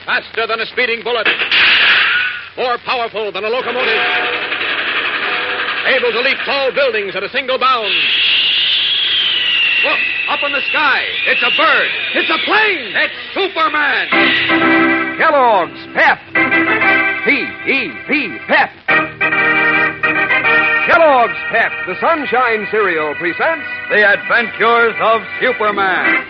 Faster than a speeding bullet. More powerful than a locomotive. Able to leap tall buildings at a single bound. Look, up in the sky. It's a bird. It's a plane. It's Superman. Kellogg's Pep. P-E-P, Pep. Kellogg's Pep, the Sunshine Cereal, presents The Adventures of Superman.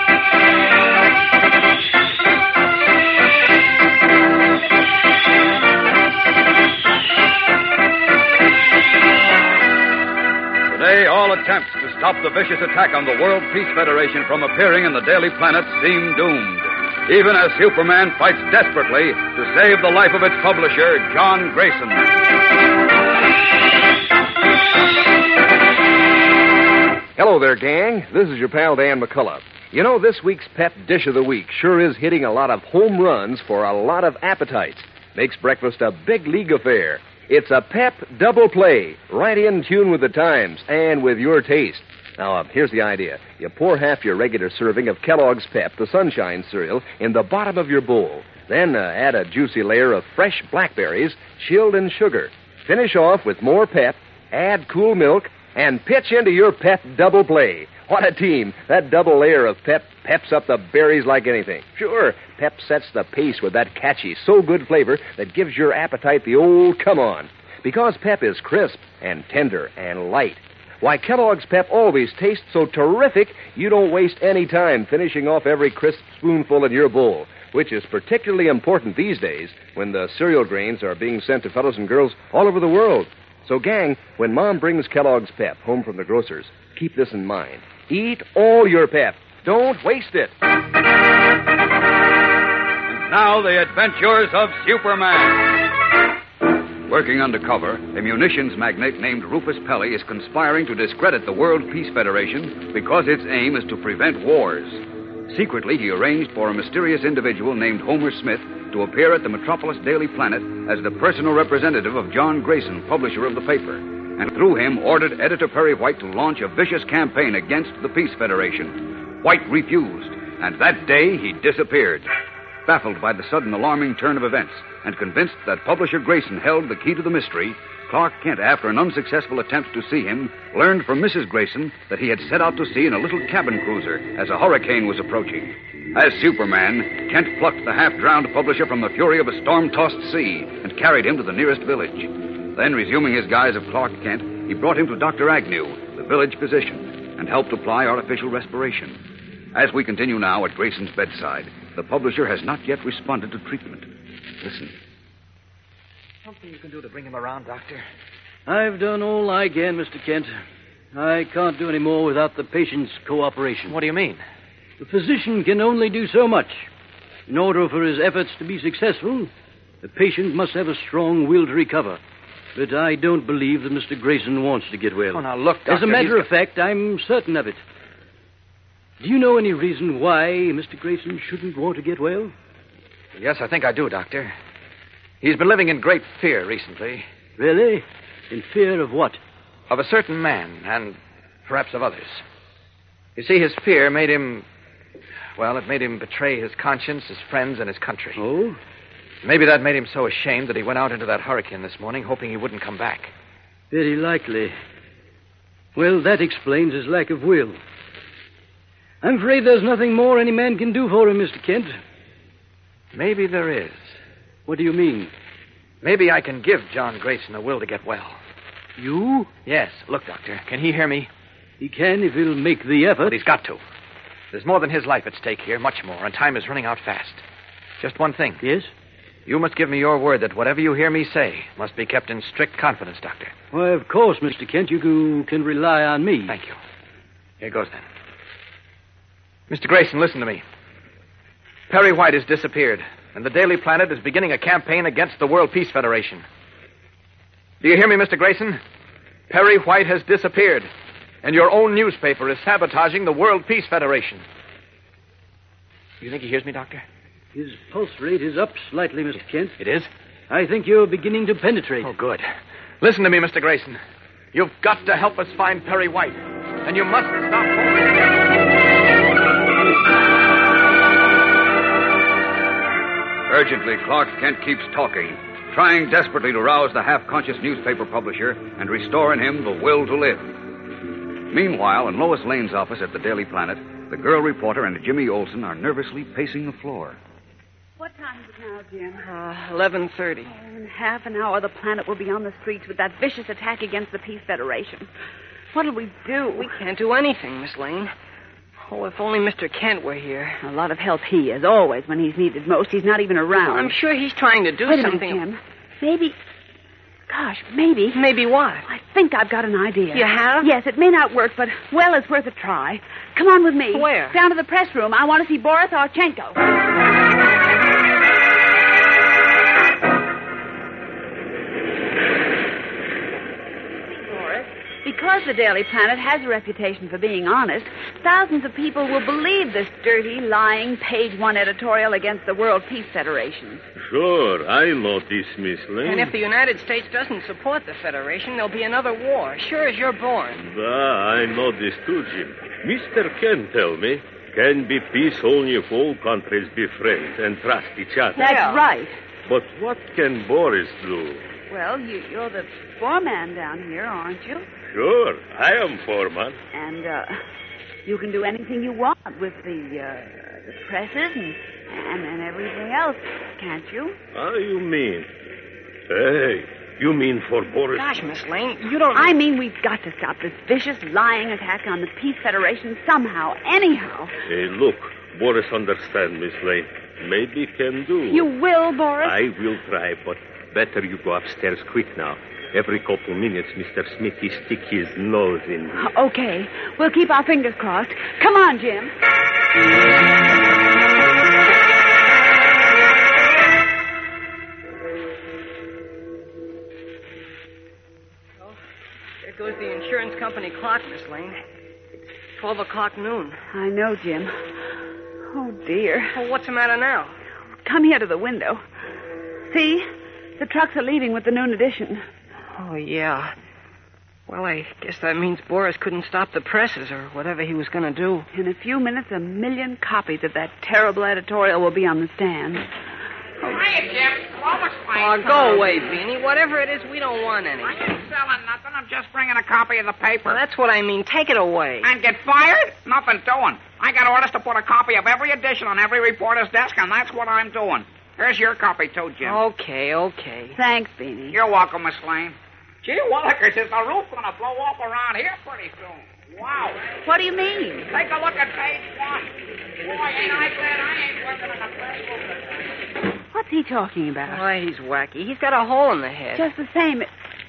Today, all attempts to stop the vicious attack on the World Peace Federation from appearing in the Daily Planet seem doomed, even as Superman fights desperately to save the life of its publisher, John Grayson. Hello there, gang. This is your pal, Dan McCullough. You know, this week's Pep Dish of the Week sure is hitting a lot of home runs for a lot of appetites. Makes breakfast a big league affair. It's a Pep double play, right in tune with the times and with your taste. Now, here's the idea. You pour half your regular serving of Kellogg's Pep, the Sunshine Cereal, in the bottom of your bowl. Then add a juicy layer of fresh blackberries, chilled in sugar. Finish off with more Pep, add cool milk, and pitch into your Pep double play. What a team. That double layer of Pep peps up the berries like anything. Sure, Pep sets the pace with that catchy, so-good flavor that gives your appetite the old come-on. Because Pep is crisp and tender and light. Why, Kellogg's Pep always tastes so terrific, you don't waste any time finishing off every crisp spoonful in your bowl, which is particularly important these days when the cereal grains are being sent to fellows and girls all over the world. So, gang, when Mom brings Kellogg's Pep home from the grocer's, keep this in mind. Eat all your Pep. Don't waste it. And now, the adventures of Superman. Working undercover, a munitions magnate named Rufus Pelly is conspiring to discredit the World Peace Federation because its aim is to prevent wars. Secretly, he arranged for a mysterious individual named Homer Smith to appear at the Metropolis Daily Planet as the personal representative of John Grayson, publisher of the paper, and through him ordered Editor Perry White to launch a vicious campaign against the Peace Federation. White refused, and that day he disappeared. Baffled by the sudden alarming turn of events and convinced that publisher Grayson held the key to the mystery, Clark Kent, after an unsuccessful attempt to see him, learned from Mrs. Grayson that he had set out to sea in a little cabin cruiser as a hurricane was approaching. As Superman, Kent plucked the half-drowned publisher from the fury of a storm-tossed sea and carried him to the nearest village. Then, resuming his guise of Clark Kent, he brought him to Dr. Agnew, the village physician, and helped apply artificial respiration. As we continue now at Grayson's bedside, the publisher has not yet responded to treatment. Listen. Something you can do to bring him around, Doctor? I've done all I can, Mr. Kent. I can't do any more without the patient's cooperation. What do you mean? The physician can only do so much. In order for his efforts to be successful, the patient must have a strong will to recover. But I don't believe that Mr. Grayson wants to get well. Oh, now look, Doctor. As a matter of fact, I'm certain of it. Do you know any reason why Mr. Grayson shouldn't want to get well? Yes, I think I do, Doctor. He's been living in great fear recently. Really? In fear of what? Of a certain man, and perhaps of others. You see, his fear made him... Well, it made him betray his conscience, his friends, and his country. Oh? Maybe that made him so ashamed that he went out into that hurricane this morning, hoping he wouldn't come back. Very likely. Well, that explains his lack of will. I'm afraid there's nothing more any man can do for him, Mr. Kent. Maybe there is. What do you mean? Maybe I can give John Grayson a will to get well. You? Yes. Look, Doctor, can he hear me? He can if he'll make the effort. But he's got to. There's more than his life at stake here, much more, and time is running out fast. Just one thing. Yes? You must give me your word that whatever you hear me say must be kept in strict confidence, Doctor. Why, of course, Mr. Kent. You can rely on me. Thank you. Here goes, then. Mr. Grayson, listen to me. Perry White has disappeared, and the Daily Planet is beginning a campaign against the World Peace Federation. Do you hear me, Mr. Grayson? Perry White has disappeared, and your own newspaper is sabotaging the World Peace Federation. You think he hears me, Doctor? His pulse rate is up slightly, Mr. Kent. It is? I think you're beginning to penetrate. Oh, good. Listen to me, Mr. Grayson. You've got to help us find Perry White, and you mustn't stop hoping. Urgently, Clark Kent keeps talking, trying desperately to rouse the half-conscious newspaper publisher and restore in him the will to live. Meanwhile, in Lois Lane's office at the Daily Planet, the girl reporter and Jimmy Olsen are nervously pacing the floor. What time is it now, Jim? 11:30. In half an hour, the Planet will be on the streets with that vicious attack against the Peace Federation. What'll we do? We can't do anything, Miss Lane. Oh, if only Mr. Kent were here. A lot of help he is, always, when he's needed most. He's not even around. I'm sure he's trying to do Wait a something. minute, Jim. Maybe... Gosh, maybe... Maybe what? I think I've got an idea. You have? Yes, it may not work, but, well, it's worth a try. Come on with me. Where? Down to the press room. I want to see Boris Archenko. Because the Daily Planet has a reputation for being honest, thousands of people will believe this dirty, lying, page-one editorial against the World Peace Federation. Sure, I know this, Miss Lane. And if the United States doesn't support the Federation, there'll be another war, sure as you're born. I know this too, Jim. Mr. Kent tell me, can be peace only if all countries be friends and trust each other. That's right. But what can Boris do? Well, you're the foreman down here, aren't you? Sure, I am foreman. And, you can do anything you want with the presses and everything else, can't you? How you mean? Hey, you mean for Boris? Gosh, Miss Lane, you don't... I mean, we've got to stop this vicious, lying attack on the Peace Federation somehow, anyhow. Hey, look, Boris understand, Miss Lane. Maybe can do. You will, Boris? I will try, but better you go upstairs quick now. Every couple minutes, Mr. Smith, he stick his nose in. Okay. We'll keep our fingers crossed. Come on, Jim. Oh, there goes the insurance company clock, Miss Lane. It's 12 o'clock noon. I know, Jim. Oh, dear. Well, what's the matter now? Come here to the window. See? The trucks are leaving with the noon edition. Oh, yeah. Well, I guess that means Boris couldn't stop the presses or whatever he was going to do. In a few minutes, 1 million copies of that terrible editorial will be on the stand. Hiya, Jim. Lois Oh, Lane. go away, Beanie. Whatever it is, we don't want any. I ain't selling nothing. I'm just bringing a copy of the paper. Well, that's what I mean. Take it away. And get fired? Nothing doing. I got orders to put a copy of every edition on every reporter's desk, and that's what I'm doing. Here's your copy, too, Jim. Okay. Thanks, Beanie. You're welcome, Miss Lane. Gee willikers, is the roof going to blow off around here pretty soon? Wow. What do you mean? Take a look at page 1. Boy, ain't I glad I ain't working in the press room. What's he talking about? Why, he's wacky. He's got a hole in the head. Just the same.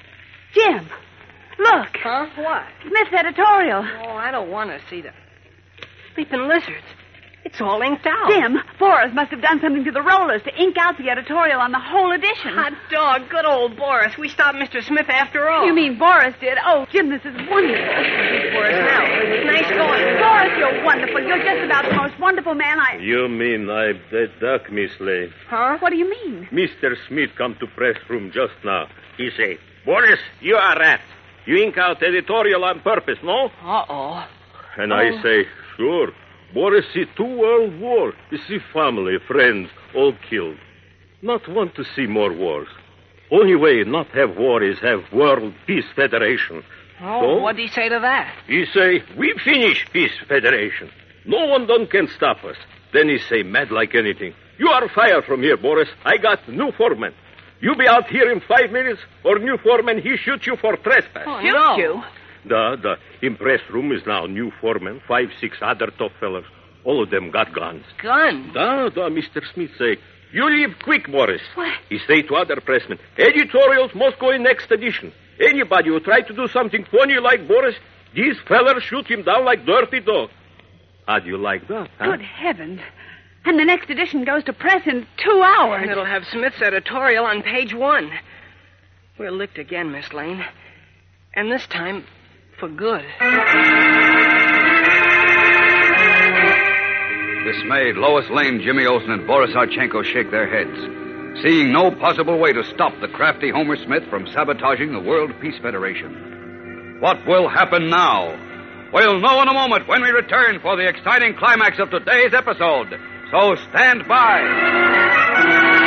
Jim, look. Huh? What? Smith's editorial. Oh, I don't want to see the sleeping lizards. It's all inked out. Jim, Boris must have done something to the rollers to ink out the editorial on the whole edition. Hot dog, good old Boris. We stopped Mr. Smith after all. You mean Boris did? Oh, Jim, this is wonderful. Boris now. Nice going. Boris, you're wonderful. You're just about the most wonderful man I... You mean I'm the duck, Miss Lane? Huh? What do you mean? Mr. Smith come to press room just now. He say, Boris, you are a rat. You ink out editorial on purpose, no? Uh-oh. And I say, sure. Boris see 2 world war. You see family, friends, all killed. Not want to see more wars. Only way not have war is have World Peace Federation. Oh, So? what'd he say to that? He say, we finish Peace Federation. No one done can stop us. Then he say, mad like anything. You are fired from here, Boris. I got new foreman. You be out here in 5 minutes, or new foreman, he shoot you for trespass. Oh, Shoot no. you? The impress room is now new foreman, 5, 6 other tough fellas. All of them got guns. Gun? Mr. Smith say, you leave quick, Boris. What? He say to other pressmen, editorials must go in next edition. Anybody who try to do something funny like Boris, these fellas shoot him down like dirty dog. How do you like that, huh? Good heavens. And the next edition goes to press in 2 hours. And it'll have Smith's editorial on page 1. We're licked again, Miss Lane. And this time, for good. Dismayed, Lois Lane, Jimmy Olsen, and Boris Archenko shake their heads, seeing no possible way to stop the crafty Homer Smith from sabotaging the World Peace Federation. What will happen now? We'll know in a moment when we return for the exciting climax of today's episode. So stand by.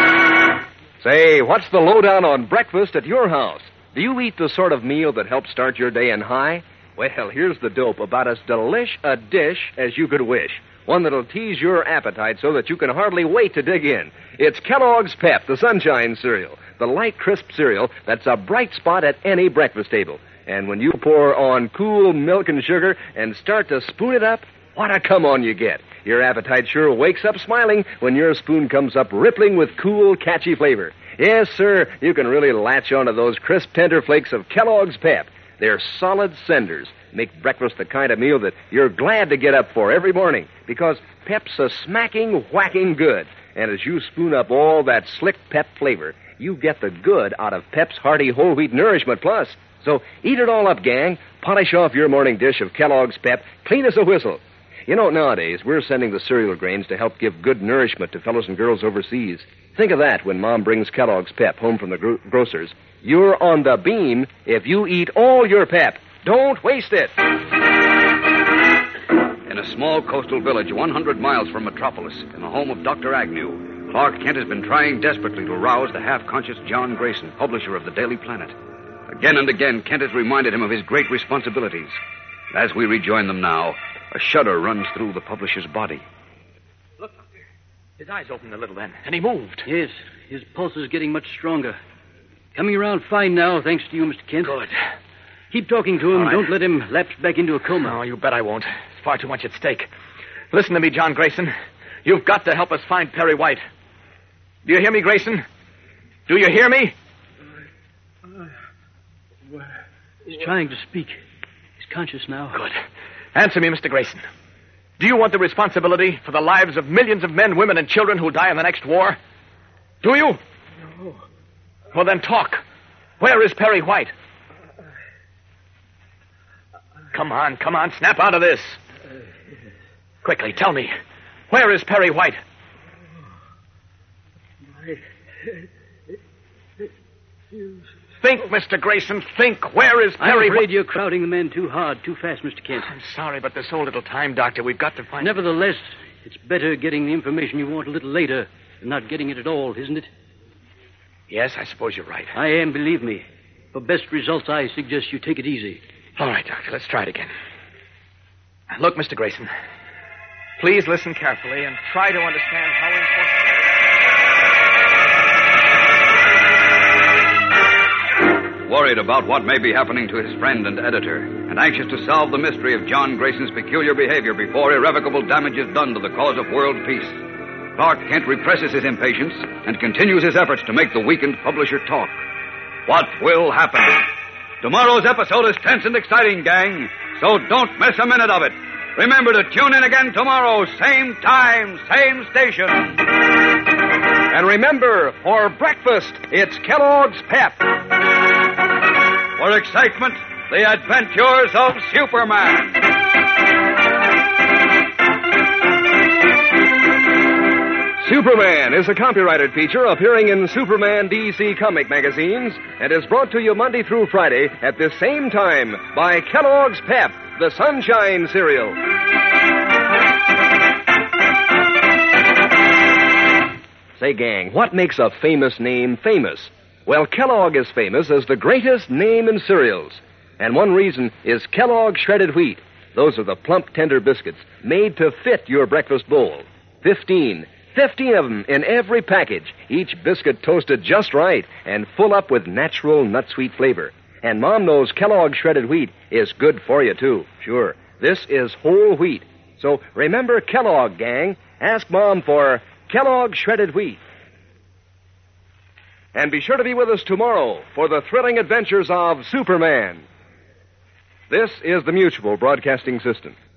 Say, what's the lowdown on breakfast at your house? Do you eat the sort of meal that helps start your day in high? Well, here's the dope about as delish a dish as you could wish. One that'll tease your appetite so that you can hardly wait to dig in. It's Kellogg's Pep, the Sunshine cereal. The light, crisp cereal that's a bright spot at any breakfast table. And when you pour on cool milk and sugar and start to spoon it up, what a come-on you get. Your appetite sure wakes up smiling when your spoon comes up rippling with cool, catchy flavor. Yes, sir, you can really latch onto those crisp, tender flakes of Kellogg's Pep. They're solid senders. Make breakfast the kind of meal that you're glad to get up for every morning because Pep's a smacking, whacking good. And as you spoon up all that slick Pep flavor, you get the good out of Pep's hearty whole wheat nourishment plus. So eat it all up, gang. Polish off your morning dish of Kellogg's Pep clean as a whistle. You know, nowadays, we're sending the cereal grains to help give good nourishment to fellows and girls overseas. Think of that when Mom brings Kellogg's Pep home from the grocers. You're on the beam if you eat all your Pep. Don't waste it. In a small coastal village 100 miles from Metropolis, in the home of Dr. Agnew, Clark Kent has been trying desperately to rouse the half-conscious John Grayson, publisher of the Daily Planet. Again and again, Kent has reminded him of his great responsibilities. As we rejoin them now, a shudder runs through the publisher's body. Look, Doctor. His eyes opened a little then, and he moved. Yes, his pulse is getting much stronger. Coming around fine now, thanks to you, Mr. Kent. Good. Keep talking to him. All right. Don't let him lapse back into a coma. Oh, you bet I won't. It's far too much at stake. Listen to me, John Grayson. You've got to help us find Perry White. Do you hear me, Grayson? Do you hear me? He's trying to speak. He's conscious now. Good. Answer me, Mr. Grayson. Do you want the responsibility for the lives of millions of men, women, and children who'll die in the next war? Do you? No. Well, then talk. Where is Perry White? Come on. Snap out of this. Quickly, tell me. Where is Perry White? Think, Mr. Grayson, think. Where is Perry I'm afraid you're crowding the men too hard, too fast, Mr. Kent. I'm sorry, but there's so little time, Doctor. We've got to find... Nevertheless, it's better getting the information you want a little later than not getting it at all, isn't it? Yes, I suppose you're right. I am, believe me. For best results, I suggest you take it easy. All right, Doctor, let's try it again. Look, Mr. Grayson, please listen carefully and try to understand how important... Worried about what may be happening to his friend and editor, and anxious to solve the mystery of John Grayson's peculiar behavior before irrevocable damage is done to the cause of world peace, Clark Kent represses his impatience and continues his efforts to make the weakened publisher talk. What will happen? Tomorrow's episode is tense and exciting, gang, so don't miss a minute of it. Remember to tune in again tomorrow, same time, same station. And remember, for breakfast, it's Kellogg's Pep. For excitement, the adventures of Superman. Superman is a copyrighted feature appearing in Superman DC comic magazines and is brought to you Monday through Friday at this same time by Kellogg's Pep, the Sunshine cereal. Say, gang, what makes a famous name famous? Well, Kellogg is famous as the greatest name in cereals. And one reason is Kellogg shredded wheat. Those are the plump, tender biscuits made to fit your breakfast bowl. 15 of them in every package, each biscuit toasted just right and full up with natural nut-sweet flavor. And Mom knows Kellogg shredded wheat is good for you, too. Sure, this is whole wheat. So remember Kellogg, gang. Ask Mom for Kellogg shredded wheat. And be sure to be with us tomorrow for the thrilling adventures of Superman. This is the Mutual Broadcasting System.